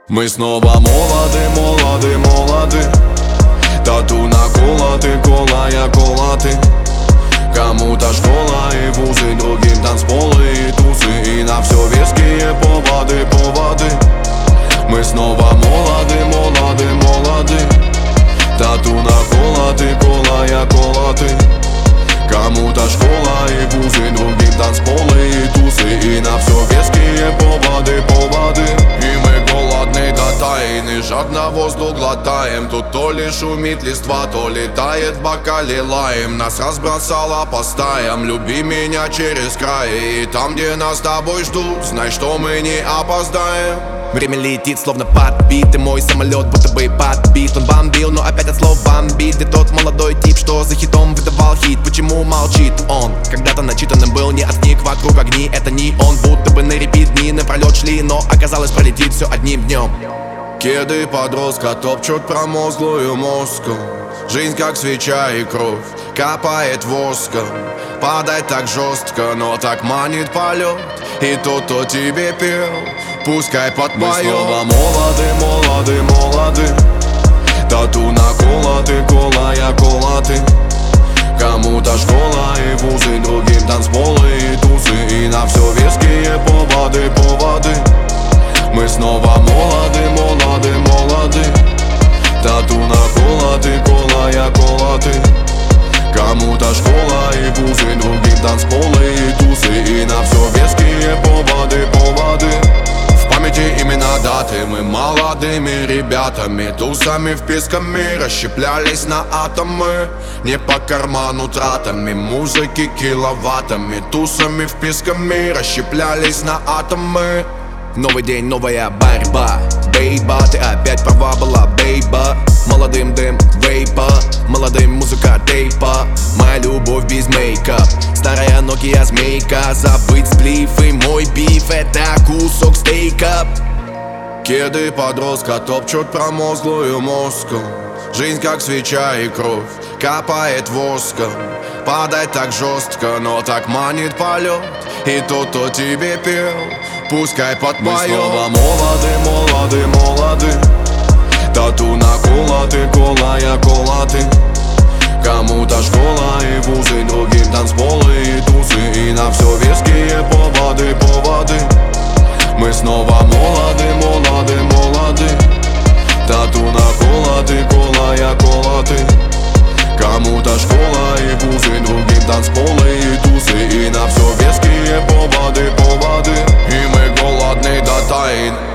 Мы снова молоды, молоды, молоды. Тату наколоты, колая колоты. Кому-то школа и вузы, другим танцполы и тусы. И на все веские поводы, поводы. Мы снова молоды, молоды, молоды. Тату наколоты, колая колоты. Кому-то школа и вузы, другим танцполы и тусы. И на все веские поводы, поводы. И мы голодны до тайны, жадно воздух глотаем. Тут то ли шумит листва, то ли тает в бокале лаем. Нас разбросало по стаям, люби меня через край. И там, где нас с тобой ждут, знай, что мы не опоздаем. Время летит, словно подбитый мой самолет, будто бы подбит. Он бомбил, но опять от слов бомбит. Где тот молодой тип, что за хитом выдавал хит? Почему молчит он? Когда-то начитанным был, не от книг, вокруг огни. Это не он, будто бы на репит дни напролет шли. Но оказалось, пролетит все одним днем. Кеды подростка топчут промозглую мозгу. Жизнь как свеча и кровь капает воском. Падать так жестко, но так манит полет. И тот, кто тебе пел, пускай подпоет. Мы снова молоды, молоды, молоды. Тату наколоты, колая колоты. Кому-то школа и вузы, другим танцполы и тусы. И на все веские поводы, поводы. Мы снова молоды, молоды, молоды. Тату наколоты, колая колоты. Кому-то школа и вузы, другим танцполы и тусы. И на все веские поводы, поводы. В памяти имена даты, мы молодыми ребятами, тусами вписками расщеплялись на атомы. Не по карману тратами, музыки киловаттами. Тусами вписками расщеплялись на атомы. Новый день, новая борьба. Бейба, ты опять права была, бейба. Молодым дым, вейпа. Молодым музыка тейпа. Моя любовь без мейкап. Старая Nokia змейка. Забыть сплиф и мой биф, это кусок стейка. Кеды подростка топчут промозглую мозгу. Жизнь как свеча и кровь капает воском. Падать так жестко, но так манит полет. И тот, кто тебе пел, пускай подпоет. Мы снова молоды, молоды, молоды. Тату наколоты, колая колоты. Кому-то школа и вузы, другим танцполы и тусы. И на все веские поводы, поводы. Мы снова молоды, молоды, молоды. Тату наколоты, колая колоты. Кому-то школа и вузы, другим танцполы и тусы. И на все веские поводы, поводы. И мы голодны до тайн.